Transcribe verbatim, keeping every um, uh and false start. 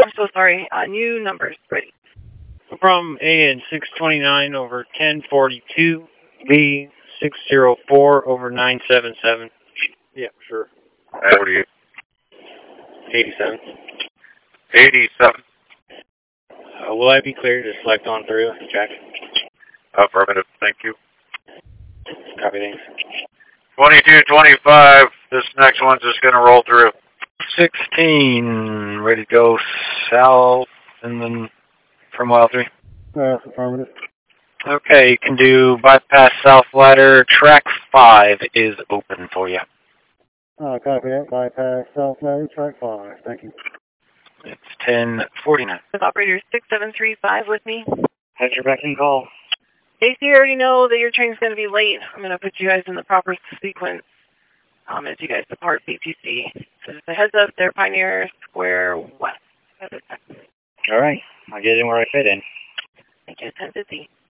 I'm so sorry. Uh, new numbers, ready. From A N six twenty-nine over ten forty-two, B six zero four over nine seven seven. Yeah, sure. forty-eight. eighty-seven. eighty-seven. Uh, will I be clear to select on through, Jack? Affirmative, thank you. Copy, thanks. twenty-two twenty-five, this next one's just going to roll through. sixteen, ready to go south, and then from mile three. Uh, affirmative. Okay, you can do bypass south ladder. Track five is open for you. Uh, copy that. Bypass South Ladder, track five. Thank you. It's ten forty-nine. Operator six seven three five with me. Has your backing call? Casey, you already know that your train's going to be late. I'm going to put you guys in the proper sequence um, as you guys depart B T C. So just a heads up, they're Pioneer Square West. All right, I'll get in where I fit in. Thank you, ten fifty.